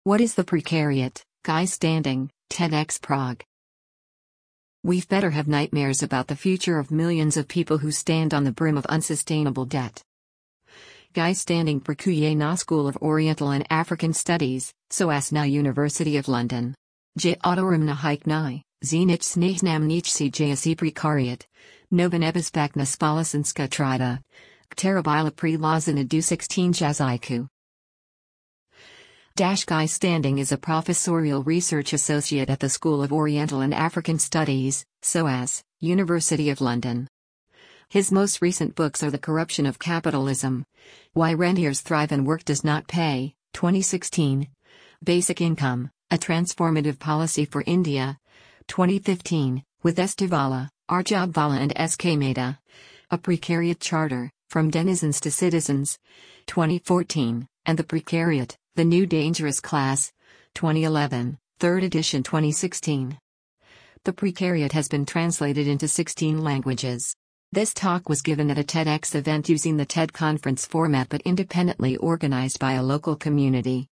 What is the precariat? Guy Standing, TEDx Prague. We've better have nightmares about the future of millions of people who stand on the brim of unsustainable debt. Guy Standing, Pracuye na School of Oriental and African Studies, SOAS University of London. J autorum na hiknai, zenich snahnam nichsi jasi precariat, novanebispak na spalasinska trida, kterabila pre lazina du 16 jaziku. Guy Standing is a professorial research associate at the School of Oriental and African Studies, SOAS, University of London. His most recent books are The Corruption of Capitalism, Why Rentiers Thrive and Work Does Not Pay, 2016, Basic Income, A Transformative Policy for India, 2015, with Estevala, Arjab Vala and S.K. Mehta, A Precariat Charter, From Denizens to Citizens, 2014, and The Precariat, The New Dangerous Class, 2011, 3rd edition 2016. The Precariat has been translated into 16 languages. This talk was given at a TEDx event using the TED conference format but independently organized by a local community.